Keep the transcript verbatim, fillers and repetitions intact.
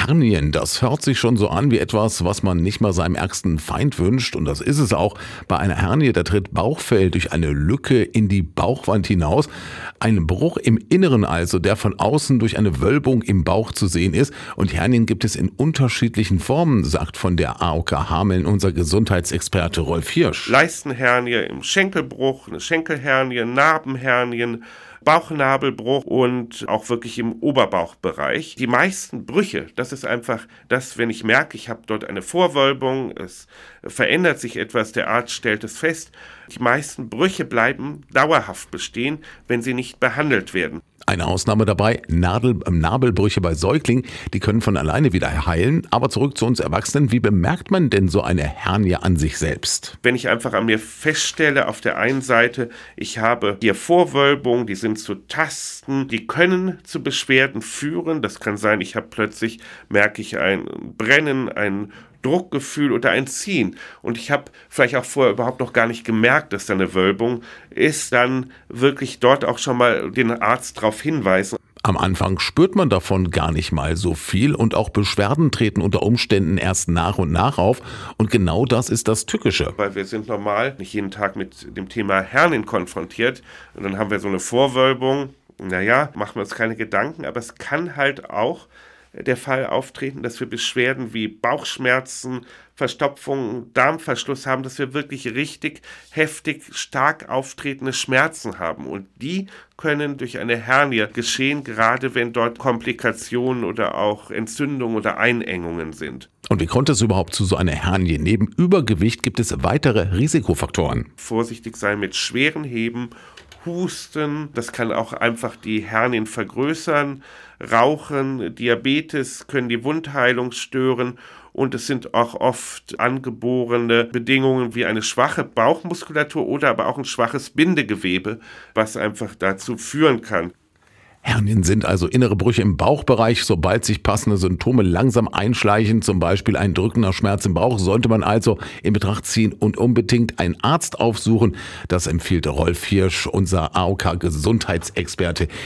Hernien, das hört sich schon so an wie etwas, was man nicht mal seinem ärgsten Feind wünscht. Und das ist es auch. Bei einer Hernie, da tritt Bauchfell durch eine Lücke in die Bauchwand hinaus. Ein Bruch im Inneren also, der von außen durch eine Wölbung im Bauch zu sehen ist. Und Hernien gibt es in unterschiedlichen Formen, sagt von der A O K Hameln unser Gesundheitsexperte Rolf Hirsch. Leistenhernie im Schenkelbruch, eine Schenkelhernie, Narbenhernien, Bauchnabelbruch und auch wirklich im Oberbauchbereich. Die meisten Brüche, das ist einfach das, wenn ich merke, ich habe dort eine Vorwölbung, es verändert sich etwas, der Arzt stellt es fest. Die meisten Brüche bleiben dauerhaft bestehen, wenn sie nicht behandelt werden. Eine Ausnahme dabei, Nadel, Nabelbrüche bei Säuglingen, die können von alleine wieder heilen. Aber zurück zu uns Erwachsenen, wie bemerkt man denn so eine Hernie an sich selbst? Wenn ich einfach an mir feststelle, auf der einen Seite, ich habe hier Vorwölbungen, die sind zu tasten, die können zu Beschwerden führen. Das kann sein, ich habe plötzlich, merke ich ein Brennen, ein Druckgefühl oder ein Ziehen. Und ich habe vielleicht auch vorher überhaupt noch gar nicht gemerkt, dass da eine Wölbung ist, dann wirklich dort auch schon mal den Arzt darauf hinweisen. Am Anfang spürt man davon gar nicht mal so viel und auch Beschwerden treten unter Umständen erst nach und nach auf. Und genau das ist das Tückische. Weil wir sind normal nicht jeden Tag mit dem Thema Hernien konfrontiert. Und dann haben wir so eine Vorwölbung. Naja, machen wir uns keine Gedanken. Aber es kann halt auch der Fall auftreten, dass wir Beschwerden wie Bauchschmerzen, Verstopfung, Darmverschluss haben, dass wir wirklich richtig heftig, stark auftretende Schmerzen haben. Und die können durch eine Hernie geschehen, gerade wenn dort Komplikationen oder auch Entzündungen oder Einengungen sind. Und wie kommt es überhaupt zu so einer Hernie? Neben Übergewicht gibt es weitere Risikofaktoren. Vorsichtig sein mit schweren Heben, Husten, das kann auch einfach die Hernien vergrößern. Rauchen, Diabetes können die Wundheilung stören und es sind auch oft angeborene Bedingungen wie eine schwache Bauchmuskulatur oder aber auch ein schwaches Bindegewebe, was einfach dazu führen kann. Hernien sind also innere Brüche im Bauchbereich. Sobald sich passende Symptome langsam einschleichen, zum Beispiel ein drückender Schmerz im Bauch, sollte man also in Betracht ziehen und unbedingt einen Arzt aufsuchen. Das empfiehlt Rolf Hirsch, unser A O K-Gesundheitsexperte.